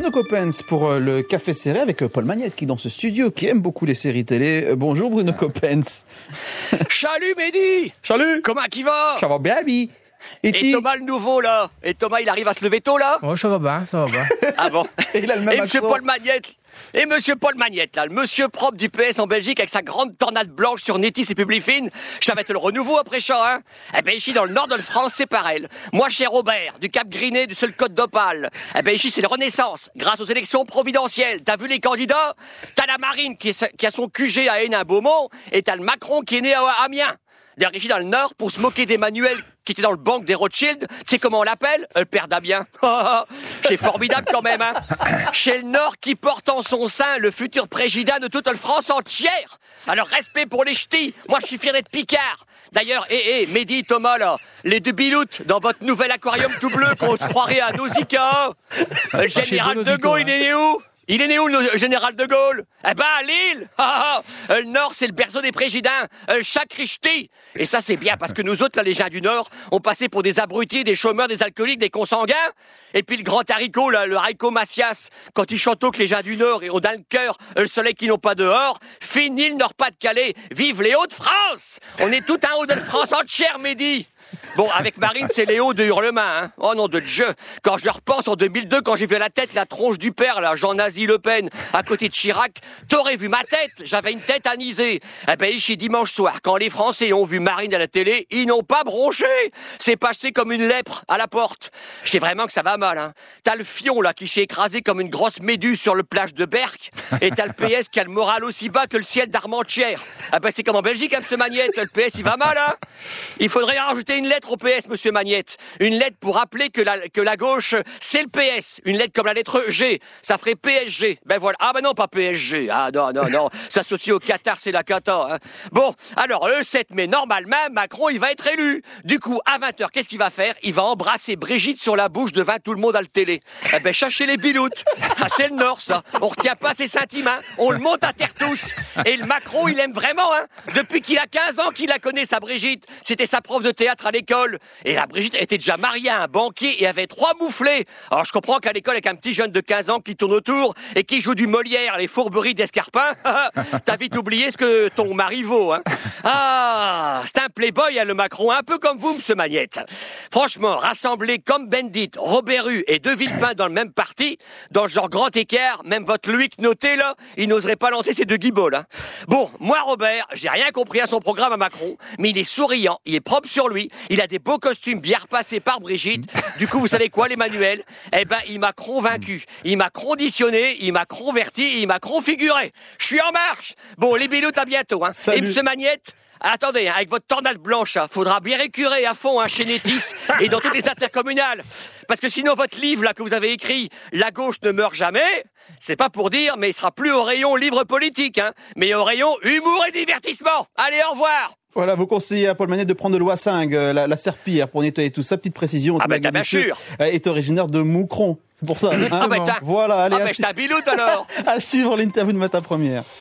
Bruno Coppens pour le Café Serré avec Paul Magnette qui est dans ce studio, qui aime beaucoup les séries télé. Bonjour Bruno Coppens. Salut Mehdi. Salut. Comment qui va? Ça va bien, Abby. Et Thomas le nouveau là? Et Thomas il arrive à se lever tôt là? Oh, ça va bien. Ah bon? Et il a le même Monsieur accent. Paul Magnette. Et monsieur Paul Magnette, là, le monsieur propre du PS en Belgique avec sa grande tornade blanche sur Nétis et Publifine, ça va être le renouveau après ça, hein? Eh ben ici, dans le nord de la France, c'est pareil. Moi, chez Robert, du Cap Griné, du seul Côte d'Opale. Eh ben ici, c'est la Renaissance. Grâce aux élections providentielles. T'as vu les candidats? T'as la Marine qui a son QG à Hénin-Beaumont, et t'as le Macron qui est né à Amiens. D'ailleurs, ici, dans le nord, pour se moquer d'Emmanuel, qui était dans le banc des Rothschild, tu sais comment on l'appelle? Le père Damien. C'est formidable quand même, hein. Chez le Nord qui porte en son sein le futur président de toute la France entière. Alors respect pour les ch'tis. Moi, je suis fier d'être Picard. D'ailleurs, Mehdi, Thomas, là, les deux biloutes dans votre nouvel aquarium tout bleu qu'on se croirait à Nausicaa. Le général de Gaulle, il est né où? Il est né où, le général de Gaulle? Eh ben, à Lille. Le Nord, c'est le berceau des présidents. Chaque richeti. Et ça, c'est bien, parce que nous autres, là, les gens du Nord, on passait pour des abrutis, des chômeurs, des alcooliques, des consanguins. Et puis le grand haricot, là, le haricot Macias, quand il chante que les gens du Nord et ont dans le cœur le soleil qu'ils n'ont pas dehors, fini le Nord-Pas-de-Calais. Vive les Hauts-de-France! On est tout un Hauts-de-France entière, Mehdi. Bon, avec Marine, c'est Léo de Hurlement, hein. Oh non, de Dieu. Quand je repense en 2002, quand j'ai vu à la tête la tronche du père, là, Jean-Nazi Le Pen, à côté de Chirac, t'aurais vu ma tête. J'avais une tête anisée. Eh ben, ici, dimanche soir, quand les Français ont vu Marine à la télé, ils n'ont pas bronché. C'est passé comme une lèpre à la porte. Je sais vraiment que ça va mal, hein. T'as le fion, là, qui s'est écrasé comme une grosse méduse sur le plage de Berck. Et t'as le PS qui a le moral aussi bas que le ciel d'Armentières. Ah ben, c'est comme en Belgique, hein, monsieur Magnette. Le PS, il va mal, hein. Il faudrait rajouter une lettre au PS, monsieur Magnette. Une lettre pour rappeler que la gauche, c'est le PS. Une lettre comme la lettre G. Ça ferait PSG. Ben voilà. Ah ben non, pas PSG. Ah non. S'associer au Qatar, c'est la cata, hein. Bon, alors, le 7 mai, normalement, Macron, il va être élu. Du coup, à 20h, qu'est-ce qu'il va faire? Il va embrasser Brigitte sur la bouche devant tout le monde à la télé. Eh ben, cherchez les biloutes. Ah, c'est le Nord, ça. On retient pas ses sentiments. On le monte à terre tous. Et le Macron, il aime vraiment, hein. Depuis qu'il a 15 ans qu'il la connaît, sa Brigitte. C'était sa prof de théâtre à l'école. Et la Brigitte était déjà mariée à un banquier et avait 3 mouflés. Alors je comprends qu'à l'école, avec un petit jeune de 15 ans qui tourne autour et qui joue du Molière, les fourberies d'Escarpin, t'as vite oublié ce que ton mari vaut, hein. Ah, c'est un playboy, hein, le Macron, un peu comme vous, monsieur Magnette. Franchement, rassemblés comme Bendit, Robert Hue et De Villepin dans le même parti, dans le genre grand écart, même votre Luc noté là, il n'oserait pas lancer ses deux guibolles, hein. Bon, moi Robert, j'ai rien compris à son programme à Macron, mais il est souriant, il est propre sur lui, il a des beaux costumes bien repassés par Brigitte. Du coup, vous savez quoi, l'Emmanuel? Eh ben, il m'a convaincu, il m'a conditionné, il m'a converti, il m'a configuré. Je suis en marche. Bon, les biloutes, à bientôt, hein. Salut. Et monsieur Magnette, attendez, hein, avec votre tornade blanche, hein, faudra bien récurer à fond, hein, chez Nétis et dans toutes les intercommunales. Parce que sinon, votre livre, là, que vous avez écrit, La gauche ne meurt jamais, c'est pas pour dire, mais il sera plus au rayon livre politique, hein, mais au rayon humour et divertissement. Allez, au revoir. Voilà, vous conseillez à Paul Magnette de prendre de l'Oissingue, la serpillière pour nettoyer tout ça. Petite précision. Ah ben, t'as bien sûr. Est originaire de Moucron. C'est pour ça. Hein. Ah ben, Voilà, allez, ah ben, je t'abiloute alors. à suivre l'interview de Matin Première.